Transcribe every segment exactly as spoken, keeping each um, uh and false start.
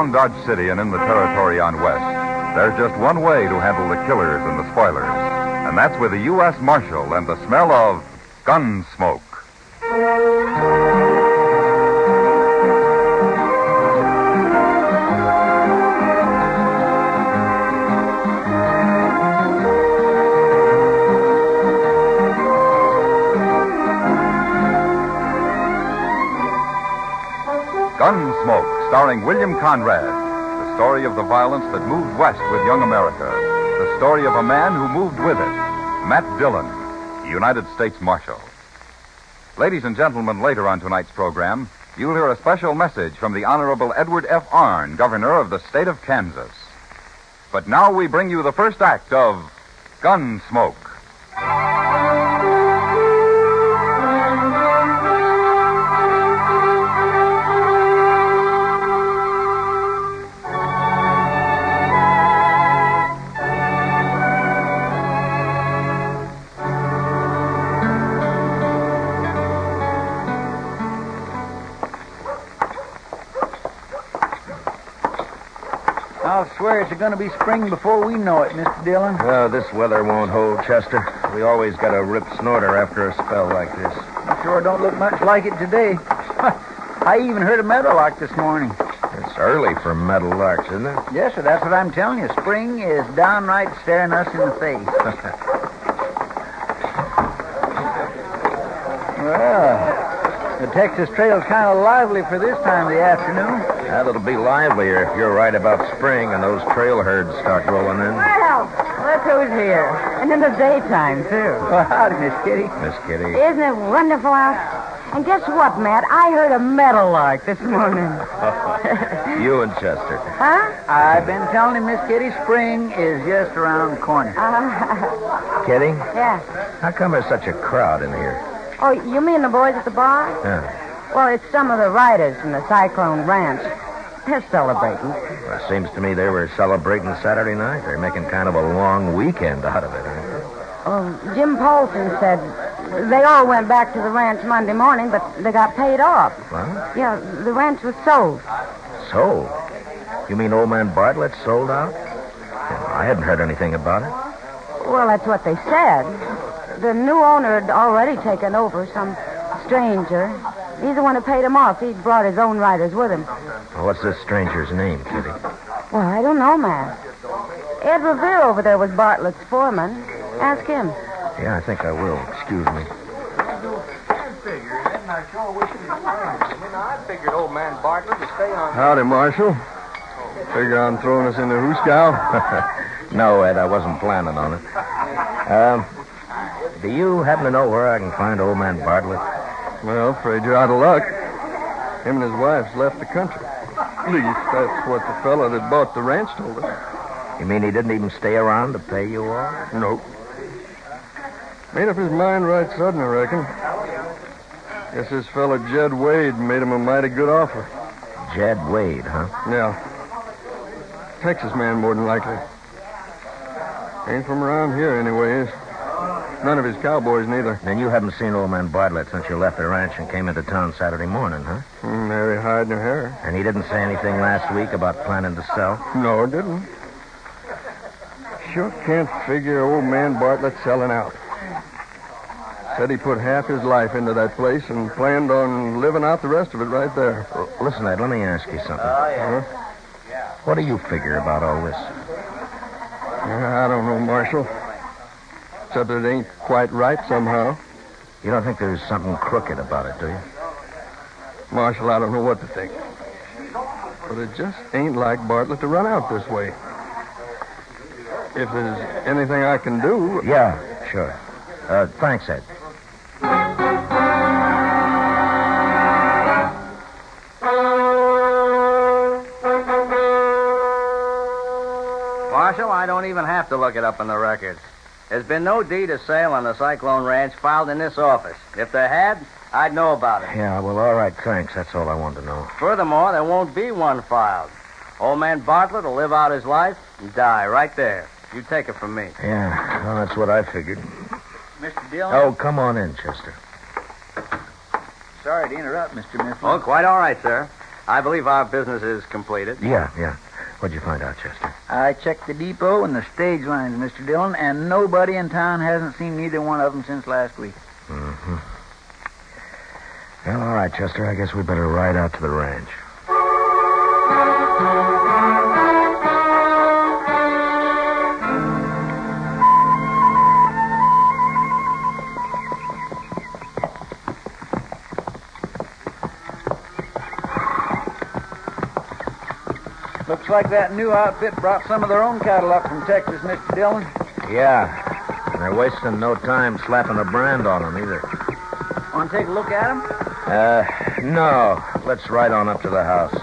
around Dodge City and in the territory on West, there's just one way to handle the killers and the spoilers, and that's with the U S Marshal and the smell of gun smoke. Gunsmoke, starring William Conrad. The story of the violence that moved west with young America. The story of a man who moved with it. Matt Dillon, United States Marshal. Ladies and gentlemen, later on tonight's program, you'll hear a special message from the Honorable Edward F. Arnn, Governor of the state of Kansas. But now we bring you the first act of Gunsmoke. I'll swear it's going to be spring before we know it, Mister Dillon. Oh, this weather won't hold, Chester. We always got a rip snorter after a spell like this. It sure don't look much like it today. I even heard a meadowlark this morning. It's early for meadowlarks, isn't it? Yes, sir, that's what I'm telling you. Spring is downright staring us in the face. Well, the Texas Trail's kind of lively for this time of the afternoon. Well, it'll be livelier if you're right about spring and those trail herds start rolling in. Well, look who's here. And in the daytime, too. Well, howdy, Miss Kitty. Miss Kitty. Isn't it wonderful out? And guess what, Matt? I heard a meadowlark this morning. You and Chester. Huh? I've been telling him, Miss Kitty, spring is just around the corner. Uh, Kitty, yeah. how come there's such a crowd in here? Oh, you mean the boys at the bar? Yeah. Well, it's some of the riders from the Cyclone Ranch. They're celebrating. Well, it seems to me they were celebrating Saturday night. They're making kind of a long weekend out of it, aren't they? Oh, Jim Paulson said they all went back to the ranch Monday morning, but they got paid off. What? Yeah, the ranch was sold. Sold? You mean old man Bartlett sold out? Well, I hadn't heard anything about it. Well, that's what they said. The new owner had already taken over, some stranger. He's the one who paid him off. He brought his own riders with him. Well, what's this stranger's name, Kitty? Well, I don't know, Matt. Ed Revere over there was Bartlett's foreman. Ask him. Yeah, I think I will. Excuse me. I figured old man Bartlett would stay on. Howdy, Marshal. Figure on throwing us in the hoosegow? No, Ed, I wasn't planning on it. Um, do you happen to know where I can find old man Bartlett? Well, afraid you're out of luck. Him and his wife's left the country. At least that's what the fellow that bought the ranch told us. You mean he didn't even stay around to pay you all? Nope. Made up his mind right sudden, I reckon. Guess this fellow Jed Wade made him a mighty good offer. Jed Wade, huh? Yeah. Texas man, more than likely. Ain't from around here, anyways. None of his cowboys, neither. Then you haven't seen old man Bartlett since you left the ranch and came into town Saturday morning, huh? Mm, nary hide nor hair. And he didn't say anything last week about planning to sell? No, didn't. Sure can't figure old man Bartlett selling out. Said he put half his life into that place and planned on living out the rest of it right there. Well, listen, Ed, let me ask you something. Oh, yeah. Huh? What do you figure about all this? I don't know, Marshal. Except it ain't quite right somehow. You don't think there's something crooked about it, do you? Marshal, I don't know what to think. But it just ain't like Bartlett to run out this way. If there's anything I can do... Yeah, sure. Uh, thanks, Ed. Marshal, I don't even have to look it up in the records. There's been no deed of sale on the Cyclone Ranch filed in this office. If there had, I'd know about it. Yeah, well, all right, thanks. That's all I wanted to know. Furthermore, there won't be one filed. Old man Bartlett will live out his life and die right there. You take it from me. Yeah, well, that's what I figured. Mister Dillon? Oh, come on in, Chester. Sorry to interrupt, Mister Mifflin. Oh, quite all right, sir. I believe our business is completed. Yeah, yeah. What'd you find out, Chester? I checked the depot and the stage lines, Mister Dillon, and nobody in town hasn't seen neither one of them since last week. Mm-hmm. Well, all right, Chester. I guess we better ride out to the ranch. Looks like that new outfit brought some of their own cattle up from Texas, Mister Dillon. Yeah. And they're wasting no time slapping a brand on them either. Want to take a look at them? Uh, no. Let's ride on up to the house.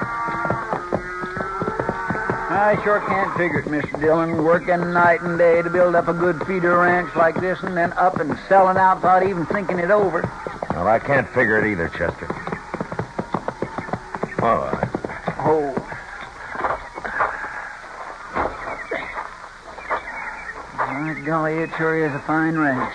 I sure can't figure it, Mister Dillon, working night and day to build up a good feeder ranch like this and then up and selling out without even thinking it over. Well, I can't figure it either, Chester. All right. Oh. My golly, it sure is a fine ranch.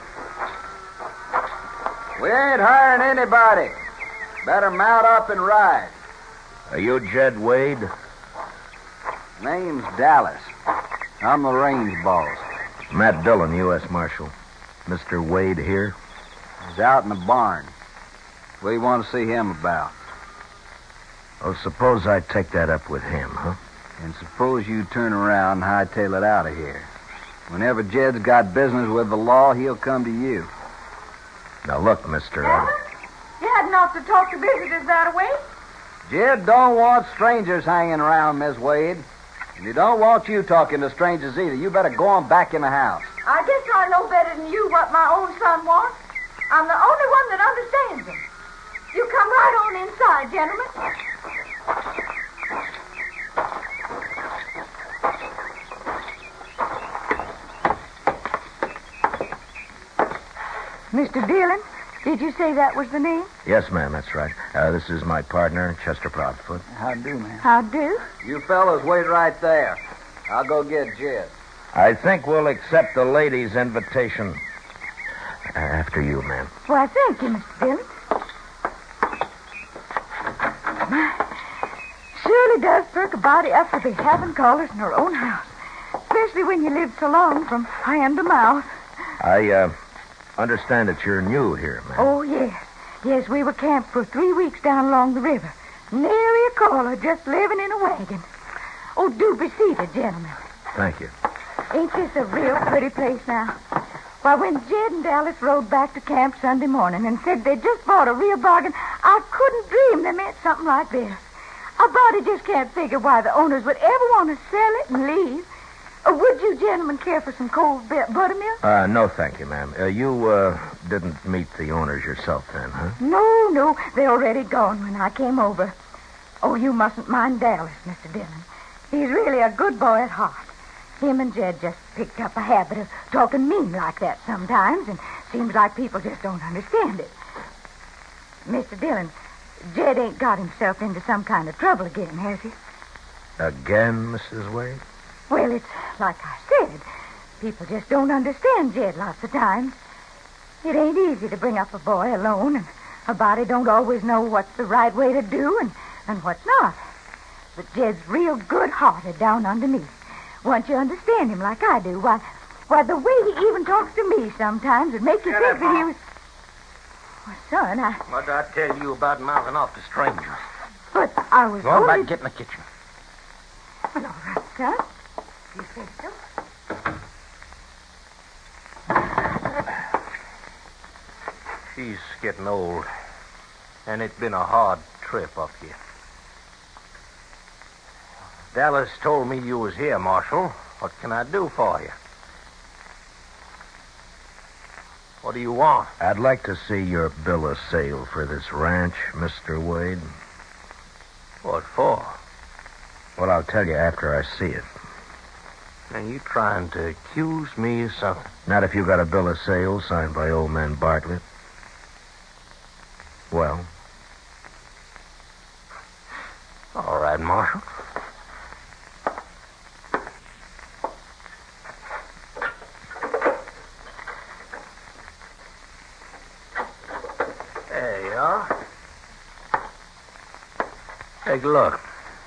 We ain't hiring anybody. Better mount up and ride. Are you Jed Wade? Name's Dallas. I'm the range boss. Matt Dillon, U S Marshal. Mister Wade here? He's out in the barn. What do you want to see him about? Well, suppose I take that up with him, huh? And suppose you turn around and hightail it out of here. Whenever Jed's got business with the law, he'll come to you. Now, look, mister... I... You hadn't ought to talk to visitors that way. Jed don't want strangers hanging around, Miss Wade. And he don't want you talking to strangers either. You better go on back in the house. I guess I know better than you what my own son wants. I'm the only one that understands him. You come right on inside, gentlemen. Mister Dillon, did you say that was the name? Yes, ma'am, that's right. Uh, this is my partner, Chester Proudfoot. How do, man? How do? You fellas wait right there. I'll go get Jed. I think we'll accept the lady's invitation. Uh, after you, ma'am. Why, thank you, Mister Dillon. Surely does perk a body up to be having callers in her own house. Especially when you live so long from hand to mouth. I, uh... understand that you're new here, ma'am. Oh, yes. Yes, we were camped for three weeks down along the river. Nary a caller, just living in a wagon. Oh, do be seated, gentlemen. Thank you. Ain't this a real pretty place now? Why, when Jed and Dallas rode back to camp Sunday morning and said they just bought a real bargain, I couldn't dream they meant something like this. A body just can't figure why the owners would ever want to sell it and leave. Uh, would you gentlemen care for some cold b- buttermilk? Uh, no, thank you, ma'am. Uh, you, uh, didn't meet the owners yourself then, huh? No, no. They're already gone when I came over. Oh, you mustn't mind Dallas, Mister Dillon. He's really a good boy at heart. Him and Jed just picked up a habit of talking mean like that sometimes, and seems like people just don't understand it. Mister Dillon, Jed ain't got himself into some kind of trouble again, has he? Again, Missus Wade? Well, it's like I said. People just don't understand Jed lots of times. It ain't easy to bring up a boy alone, and a body don't always know what's the right way to do and, and what's not. But Jed's real good-hearted down underneath. Once you understand him like I do, why, why, the way he even talks to me sometimes would make you Get think it, that he Mom. was... Well, son, I... What did I tell you about mouthing off to strangers? But I was Go on only... back, get in the kitchen. Well, all right, son. You say so? She's getting old, and it's been a hard trip up here. Dallas told me you was here, Marshal. What can I do for you? What do you want? I'd like to see your bill of sale for this ranch, Mister Wade. What for? Well, I'll tell you after I see it. Are you trying to accuse me of something? Not if you got a bill of sale signed by old man Bartlett. Well? All right, Marshal. There you are. Take a look.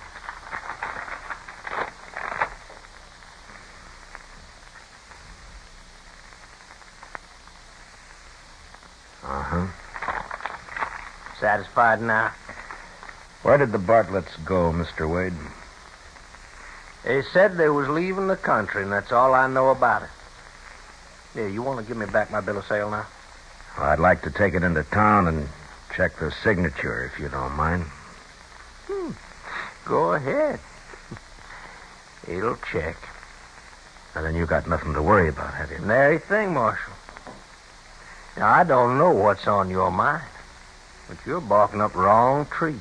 Uh-huh. Satisfied now? Where did the Bartletts go, Mister Wade? They said they was leaving the country, and that's all I know about it. Yeah, you want to give me back my bill of sale now? Well, I'd like to take it into town and check the signature, if you don't mind. Hmm. Go ahead. It'll check. And then you got nothing to worry about, have you? Nary thing, Marshal. Now, I don't know what's on your mind, but you're barking up the wrong tree.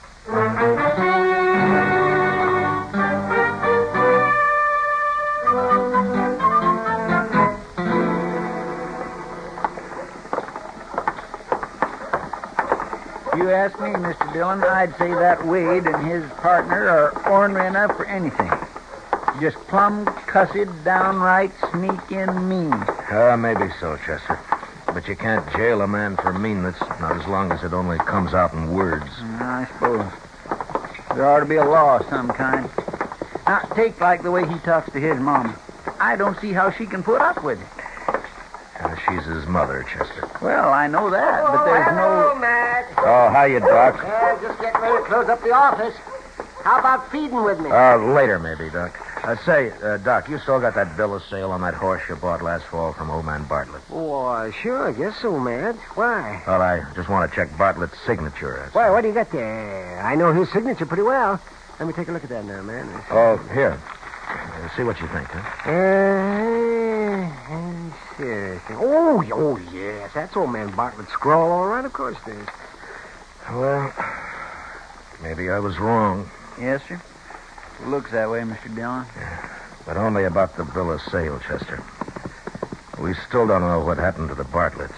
If you ask me, Mister Dillon, I'd say that Wade and his partner are ornery enough for anything. Just plumb cussed, downright sneaking mean. Uh, maybe so, Chester. But you can't jail a man for meanness, not as long as it only comes out in words. I suppose. There ought to be a law of some kind. Now, take like the way he talks to his mama. I don't see how she can put up with it. Uh, she's his mother, Chester. Well, I know that, but there's hello, no... Matt. Oh, hiya, Doc. Uh, just getting ready to close up the office. How about feeding with me? Uh, later, maybe, Doc. Uh, say, uh, Doc, you still got that bill of sale on that horse you bought last fall from old man Bartlett? Oh, uh, sure, I guess so, Matt. Why? Well, I just want to check Bartlett's signature. That's Why, all. what do you got there? I know his signature pretty well. Let me take a look at that now, man. Oh, here. Uh, see what you think, huh? Uh, sure. Oh, oh, yes. That's old man Bartlett's scrawl, all right. Of course it is. Well, maybe I was wrong. Yes, sir. It looks that way, Mister Dillon. But only about the bill of sale, Chester. We still don't know what happened to the Bartletts.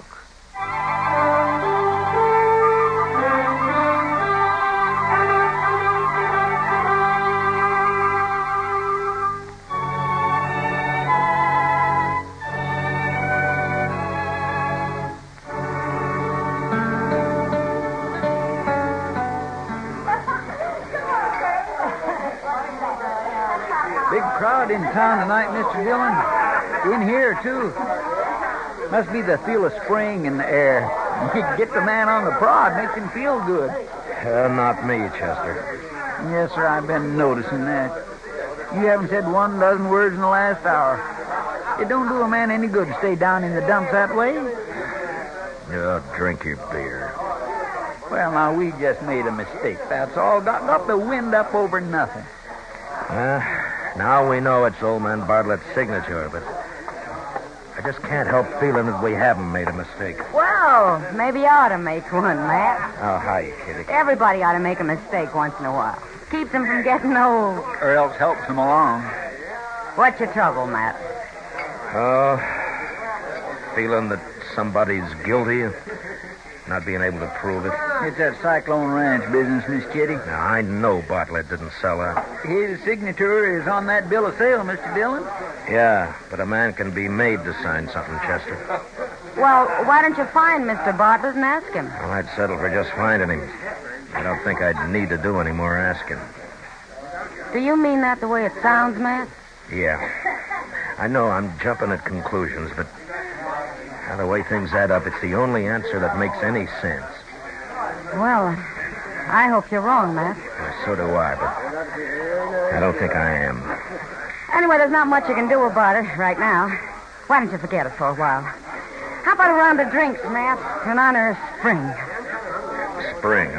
Big crowd in town tonight, Mister Dillon. In here, too. Must be the feel of spring in the air. You get the man on the prod, makes him feel good. Uh, not me, Chester. Yes, sir, I've been noticing that. You haven't said one dozen words in the last hour. It don't do a man any good to stay down in the dumps that way. Oh, drink your beer. Well, now, we just made a mistake, that's all. Got, got the wind up over nothing. Uh, now we know it's old man Bartlett's signature, but I just can't help feeling that we haven't made a mistake. Well, maybe you ought to make one, Matt. Oh, hi, Kitty. Everybody ought to make a mistake once in a while. Keeps them from getting old. Or else helps him along. What's your trouble, Matt? Oh, feeling that somebody's guilty of not being able to prove it. It's that Cyclone Ranch business, Miss Kitty. Now, I know Bartlett didn't sell out. His signature is on that bill of sale, Mister Dillon. Yeah, but a man can be made to sign something, Chester. Well, why don't you find Mister Bartlett and ask him? Well, I'd settle for just finding him. I don't think I'd need to do any more asking. Do you mean that the way it sounds, Matt? Yeah. I know I'm jumping at conclusions, but now the way things add up, it's the only answer that makes any sense. Well, I hope you're wrong, Matt. Well, so do I, but I don't think I am. Anyway, there's not much you can do about it right now. Why don't you forget it for a while? How about a round of drinks, Matt, in honor of spring? Spring,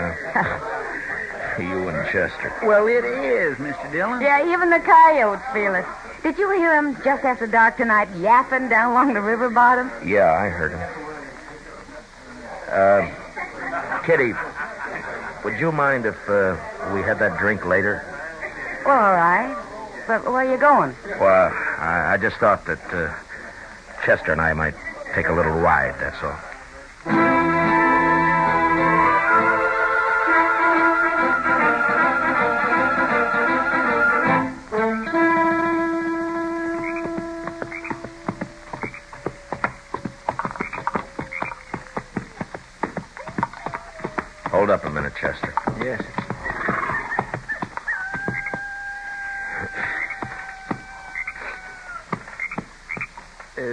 huh? You and Chester. Well, it is, Mister Dillon. Yeah, even the coyotes feel it. Did you hear him just after dark tonight yapping down along the river bottom? Yeah, I heard him. Uh, Kitty, would you mind if uh, we had that drink later? Well, all right. But where are you going? Well, I, I just thought that uh, Chester and I might take a little ride, that's all. Hold up a minute, Chester. Yes.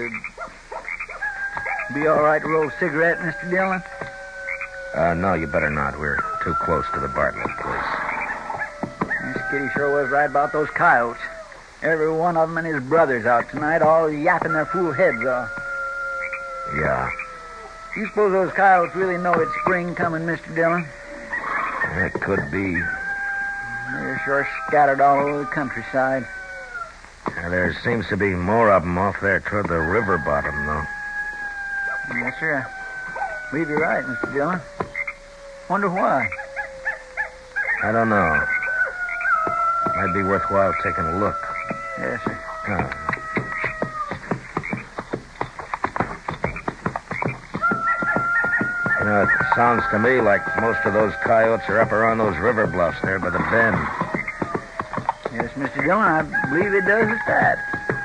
Would be all right to roll a cigarette, Mister Dillon? Uh, no, you better not. We're too close to the Bartlett place. Miss Kitty sure was right about those coyotes. Every one of them and his brothers out tonight, all yapping their fool heads off. Yeah. You suppose those coyotes really know it's spring coming, Mister Dillon? It could be. They're sure scattered all over the countryside. Uh, there seems to be more of them off there toward the river bottom, though. Yes, sir. I believe you're right, Mister Dillon. Wonder why. I don't know. Might be worthwhile taking a look. Yes, sir. Uh, you know, it sounds to me like most of those coyotes are up around those river bluffs there by the bend. Yes, Mister Dillon, I believe it does at that.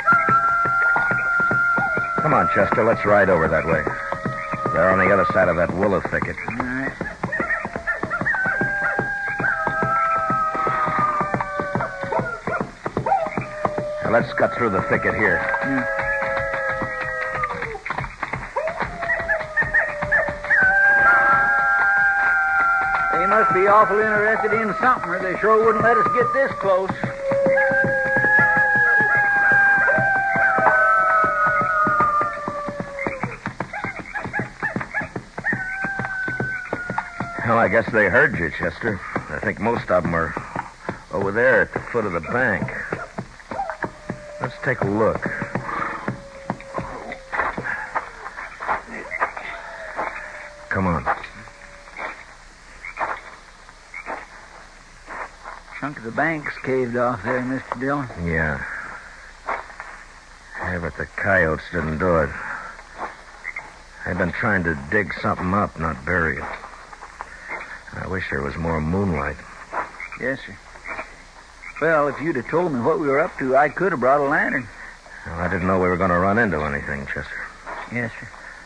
Come on, Chester, let's ride over that way. They're on the other side of that willow thicket. All right. Now, let's cut through the thicket here. Yeah. They must be awful interested in something, or they sure wouldn't let us get this close. Well, I guess they heard you, Chester. I think most of them are over there at the foot of the bank. Let's take a look. Come on. Chunk of the bank's caved off there, Mister Dillon. Yeah. Yeah, but the coyotes didn't do it. They've been trying to dig something up, not bury it. I wish there was more moonlight. Yes, sir. Well, if you'd have told me what we were up to, I could have brought a lantern. Well, I didn't know we were going to run into anything, Chester. Yes, sir.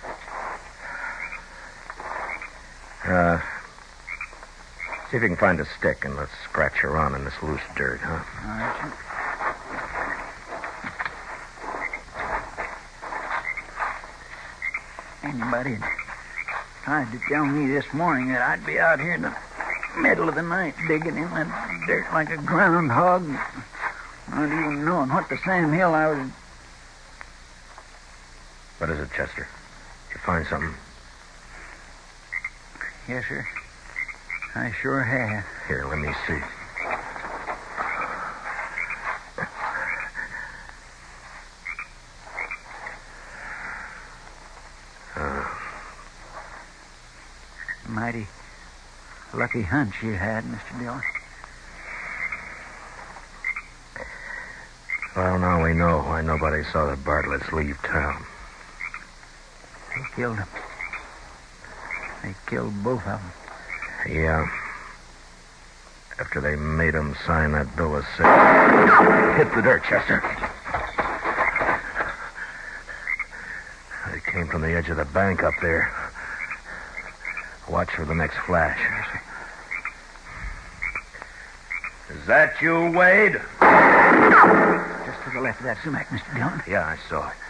Uh, see if you can find a stick and let's scratch around in this loose dirt, huh? All right, sir. Anybody tried to tell me this morning that I'd be out here in the middle of the night digging in that dirt like a groundhog, not even knowing what the Sam Hill I was... What is it, Chester? Did you find something? Yes, sir. I sure have. Here, let me see. Uh, Mighty lucky hunch you had, Mister Dillon. Well, now we know why nobody saw the Bartletts leave town. They killed him. They killed both of them. Yeah. After they made him sign that bill of sale. Hit the dirt, Chester. They came from the edge of the bank up there. Watch for the next flash. Is that you, Wade? Just to the left of that sumac, Mister Dillon. Yeah, I saw it.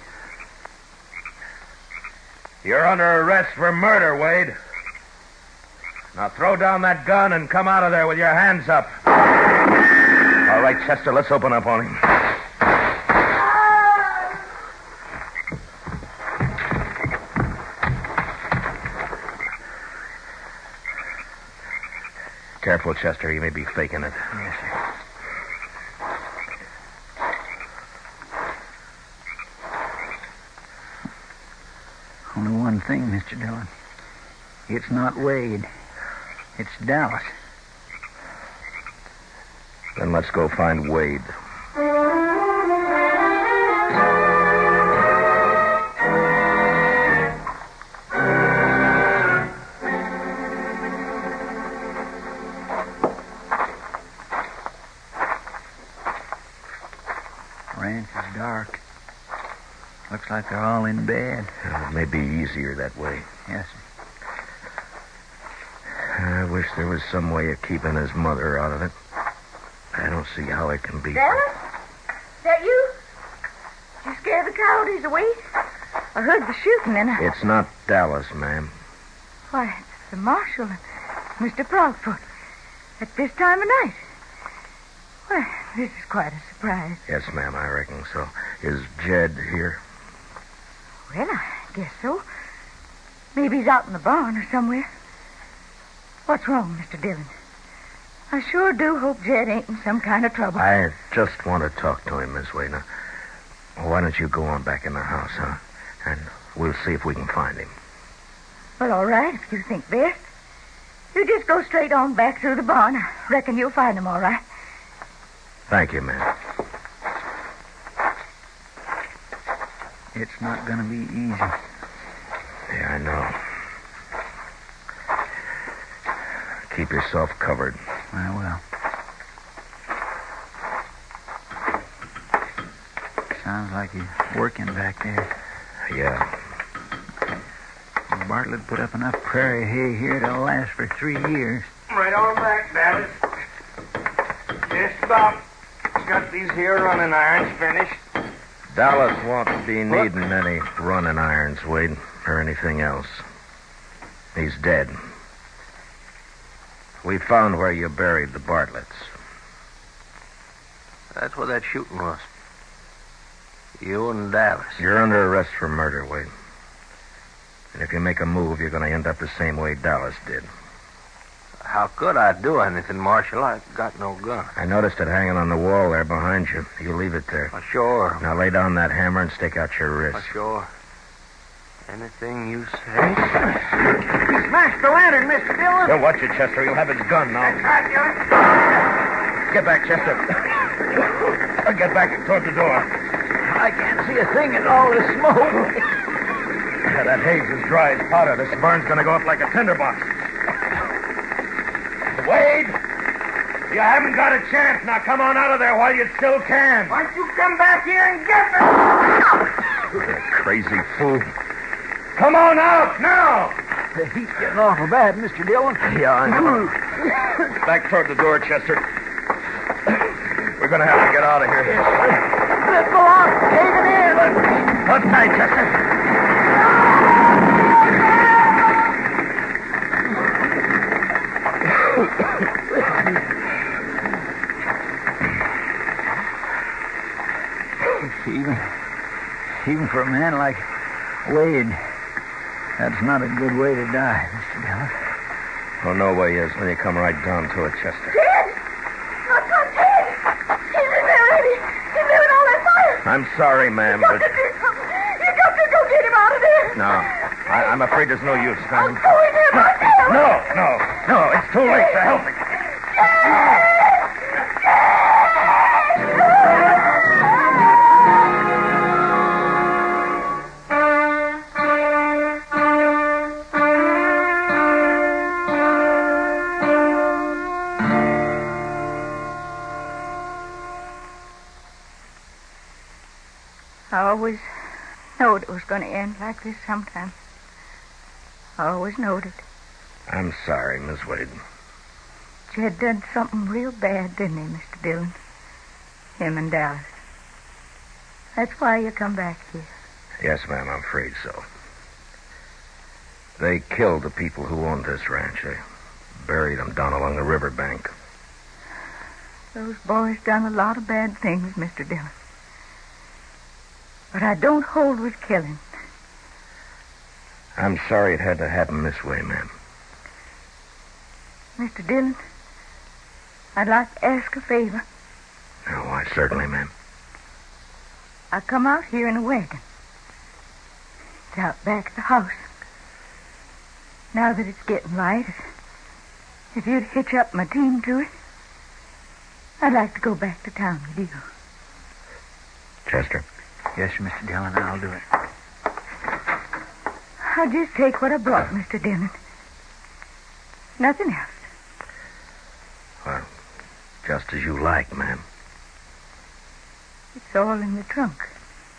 You're under arrest for murder, Wade. Now throw down that gun and come out of there with your hands up. All right, Chester, let's open up on him. Careful, Chester. He may be faking it. Yes, sir. Only one thing, Mister Dillon. It's not Wade. It's Dallas. Then let's go find Wade. Ranch is dark. Looks like they're all in bed. Uh, it may be easier that way. Yes, sir. I wish there was some way of keeping his mother out of it. I don't see how it can be. Dallas? Is that you? Did you scare the coyotes away? I heard the shooting and I... It's not Dallas, ma'am. Why, it's the marshal and Mister Proudfoot at this time of night. Well, this is quite a surprise. Yes, ma'am, I reckon so. Is Jed here? Well, I guess so. Maybe he's out in the barn or somewhere. What's wrong, Mister Dillon? I sure do hope Jed ain't in some kind of trouble. I just want to talk to him, Miss Wade. Now, why don't you go on back in the house, huh? And we'll see if we can find him. Well, all right, if you think best. You just go straight on back through the barn. I reckon you'll find him all right. Thank you, ma'am. It's not going to be easy. Yeah, I know. Keep yourself covered. I will. Sounds like he's working back there. Yeah. Bartlett put up enough prairie hay here to last for three years. Right on back, Dallas. Just about got these here running irons finished. Dallas won't be needing any running irons, Wade, or anything else. He's dead. We found where you buried the Bartletts. That's where that shooting was. You and Dallas. You're under arrest for murder, Wade. And if you make a move, you're going to end up the same way Dallas did. How could I do anything, Marshal? I got no gun. I noticed it hanging on the wall there behind you. You leave it there. Oh, sure. Now lay down that hammer and stick out your wrist. Oh, sure. Anything you say. He smashed the lantern, Mister Dillon. Don't watch it, Chester. You'll have his gun now. That's right, Dillon. Get back, Chester. Get back toward the door. I can't see a thing in all this smoke. Yeah, that haze is dry as powder. This burn's going to go up like a tinderbox. Wade! You haven't got a chance. Now come on out of there while you still can. Why don't you come back here and get me? You crazy fool. Come on out, now! The heat's getting awful bad, Mister Dillon. Yeah, I know. Back toward the door, Chester. We're going to have to get out of here. Let's go on. Cave it in. Hold tight, Chester. Even, even for a man like Wade, that's not a good way to die, Mister Dillon. Oh, no way is when you come right down to it, Chester. Jed! My son Jed! He's in there, Eddie. He's there in all that fire. I'm sorry, ma'am, You got but... to do something. You got to go get him out of there. No, I, I'm afraid there's no use, I'll ma'am. go in there myself. No, no, no, it's too late to help him. I always knowed it was going to end like this sometime. I always knowed it. I'm sorry, Miss Wade. Jed done something real bad, didn't he, Mister Dillon? Him and Dallas. That's why you come back here. Yes, ma'am, I'm afraid so. They killed the people who owned this ranch. They buried them down along the riverbank. Those boys done a lot of bad things, Mister Dillon. But I don't hold with killing. I'm sorry it had to happen this way, ma'am. Mister Dillon, I'd like to ask a favor. Oh, why, certainly, ma'am. I come out here in a wagon. It's out back of the house. Now that it's getting light, if you'd hitch up my team to it, I'd like to go back to town with you. Chester? Yes, Mister Dillon, I'll do it. I'll just take what I brought, Mister Dillon. Nothing else. Well, just as you like, ma'am. It's all in the trunk.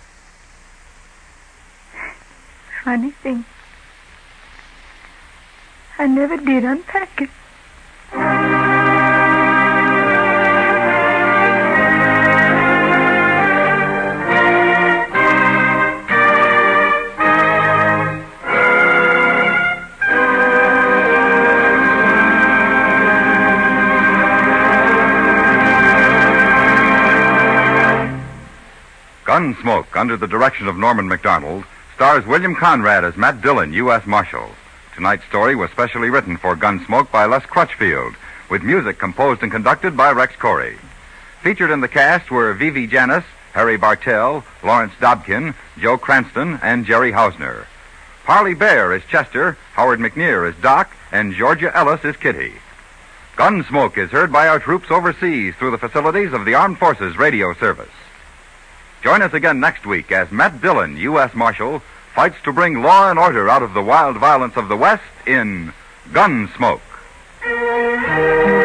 Funny thing. I never did unpack it. Gunsmoke, under the direction of Norman MacDonald, stars William Conrad as Matt Dillon, U S Marshal. Tonight's story was specially written for Gunsmoke by Les Crutchfield, with music composed and conducted by Rex Corey. Featured in the cast were Vivi Janis, Harry Bartell, Lawrence Dobkin, Joe Cranston, and Jerry Hausner. Parley Bear is Chester, Howard McNear is Doc, and Georgia Ellis is Kitty. Gunsmoke is heard by our troops overseas through the facilities of the Armed Forces Radio Service. Join us again next week as Matt Dillon, U S Marshal, fights to bring law and order out of the wild violence of the West in Gunsmoke.